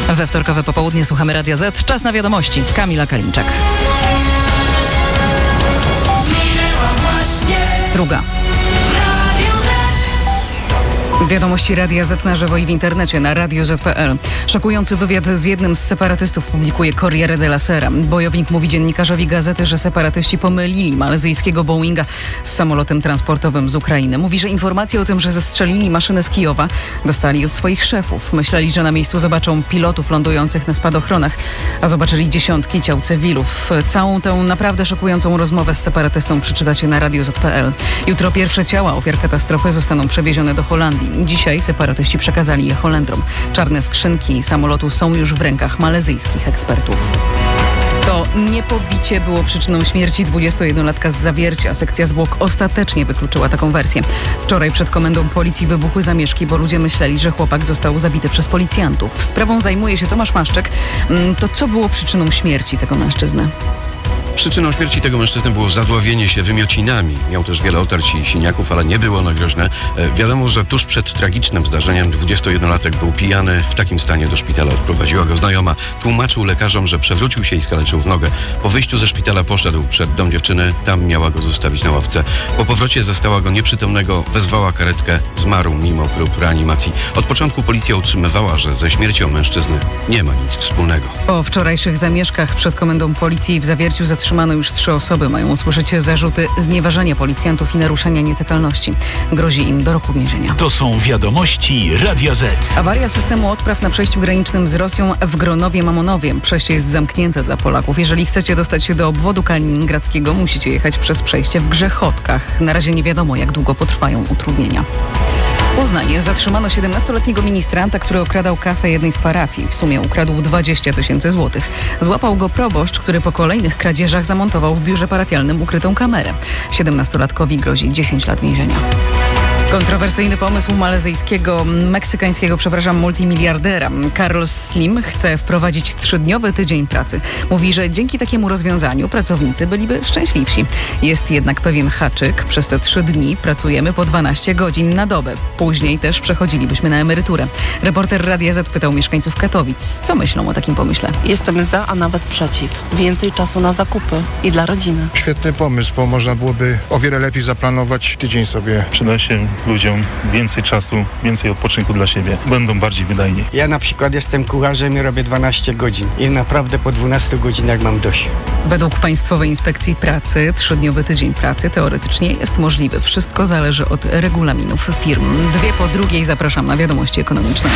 We wtorkowe popołudnie słuchamy Radia Z. Czas na wiadomości. Kamila Kalinczak. Druga. Wiadomości Radia Z na żywo i w internecie na radioz.pl. Szokujący wywiad z jednym z separatystów publikuje Corriere della Sera. Bojownik mówi dziennikarzowi gazety, że separatyści pomylili malezyjskiego Boeinga z samolotem transportowym z Ukrainy. Mówi, że informacje o tym, że zestrzelili maszynę z Kijowa, dostali od swoich szefów. Myśleli, że na miejscu zobaczą pilotów lądujących na spadochronach, a zobaczyli dziesiątki ciał cywilów. Całą tę naprawdę szokującą rozmowę z separatystą przeczytacie na radioz.pl. Jutro pierwsze ciała ofiar katastrofy zostaną przewiezione do Holandii. Dzisiaj separatyści przekazali je Holendrom. Czarne skrzynki samolotu są już w rękach malezyjskich ekspertów. To niepobicie było przyczyną śmierci 21-latka z Zawiercia. Sekcja zwłok ostatecznie wykluczyła taką wersję. Wczoraj przed komendą policji wybuchły zamieszki, bo ludzie myśleli, że chłopak został zabity przez policjantów. Sprawą zajmuje się Tomasz Maszczek. To co było przyczyną śmierci tego mężczyzny? Przyczyną śmierci tego mężczyzny było zadławienie się wymiocinami. Miał też wiele otarć i siniaków, ale nie było ono groźne. Wiadomo, że tuż przed tragicznym zdarzeniem 21-latek był pijany. W takim stanie do szpitala odprowadziła go znajoma. Tłumaczył lekarzom, że przewrócił się i skaleczył w nogę. Po wyjściu ze szpitala poszedł przed dom dziewczyny. Tam miała go zostawić na ławce. Po powrocie zastała go nieprzytomnego, wezwała karetkę. Zmarł mimo prób reanimacji. Od początku policja utrzymywała, że ze śmiercią mężczyzny nie ma nic wspólnego. Po wczorajszych zamieszkach przed komendą policji w Zawierciu zatrzymano już 3 osoby. Mają usłyszeć zarzuty znieważenia policjantów i naruszenia nietykalności. Grozi im do roku więzienia. To są wiadomości Radia Z. Awaria systemu odpraw na przejściu granicznym z Rosją w Gronowie-Mamonowie. Przejście jest zamknięte dla Polaków. Jeżeli chcecie dostać się do obwodu kaliningradzkiego, musicie jechać przez przejście w Grzechotkach. Na razie nie wiadomo, jak długo potrwają utrudnienia. W Poznaniu zatrzymano 17-letniego ministranta, który okradał kasę jednej z parafii. W sumie ukradł 20 000 złotych. Złapał go proboszcz, który po kolejnych kradzieżach zamontował w biurze parafialnym ukrytą kamerę. 17-latkowi grozi 10 lat więzienia. Kontrowersyjny pomysł meksykańskiego multimiliardera. Carlos Slim chce wprowadzić 3-dniowy tydzień pracy. Mówi, że dzięki takiemu rozwiązaniu pracownicy byliby szczęśliwsi. Jest jednak pewien haczyk. Przez te 3 dni pracujemy po 12 godzin na dobę. Później też przechodzilibyśmy na emeryturę. Reporter Radia Z pytał mieszkańców Katowic, co myślą o takim pomyśle. Jestem za, a nawet przeciw. Więcej czasu na zakupy i dla rodziny. Świetny pomysł, bo można byłoby o wiele lepiej zaplanować tydzień sobie. Przyda się ludziom więcej czasu, więcej odpoczynku dla siebie. Będą bardziej wydajni. Ja na przykład jestem kucharzem i robię 12 godzin. I naprawdę po 12 godzinach mam dość. Według Państwowej Inspekcji Pracy 3-dniowy tydzień pracy teoretycznie jest możliwy. Wszystko zależy od regulaminów firm. 2 po 2 zapraszam na wiadomości ekonomiczne.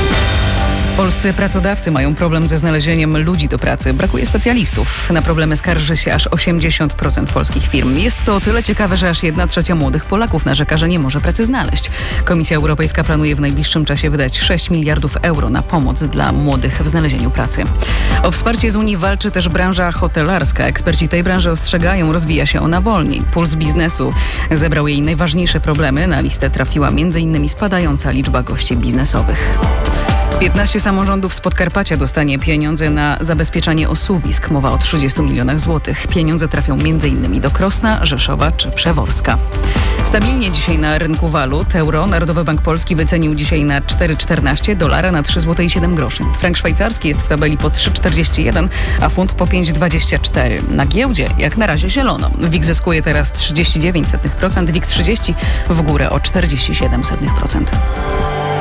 Polscy pracodawcy mają problem ze znalezieniem ludzi do pracy. Brakuje specjalistów. Na problemy skarży się aż 80% polskich firm. Jest to o tyle ciekawe, że aż 1/3 młodych Polaków narzeka, że nie może pracy znaleźć. Komisja Europejska planuje w najbliższym czasie wydać 6 miliardów euro na pomoc dla młodych w znalezieniu pracy. O wsparcie z Unii walczy też branża hotelarska. Eksperci tej branży ostrzegają, rozwija się ona wolniej. Puls biznesu zebrał jej najważniejsze problemy. Na listę trafiła m.in. spadająca liczba gości biznesowych. 15 samorządów z Podkarpacia dostanie pieniądze na zabezpieczanie osuwisk. Mowa o 30 milionach złotych. Pieniądze trafią m.in. do Krosna, Rzeszowa czy Przeworska. Stabilnie dzisiaj na rynku walut. Euro Narodowy Bank Polski wycenił dzisiaj na 4,14, dolara na 3,07 zł. Frank szwajcarski jest w tabeli po 3,41, a funt po 5,24. Na giełdzie jak na razie zielono. WIG zyskuje teraz 0,39%, WIG 30 w górę o 0,47%.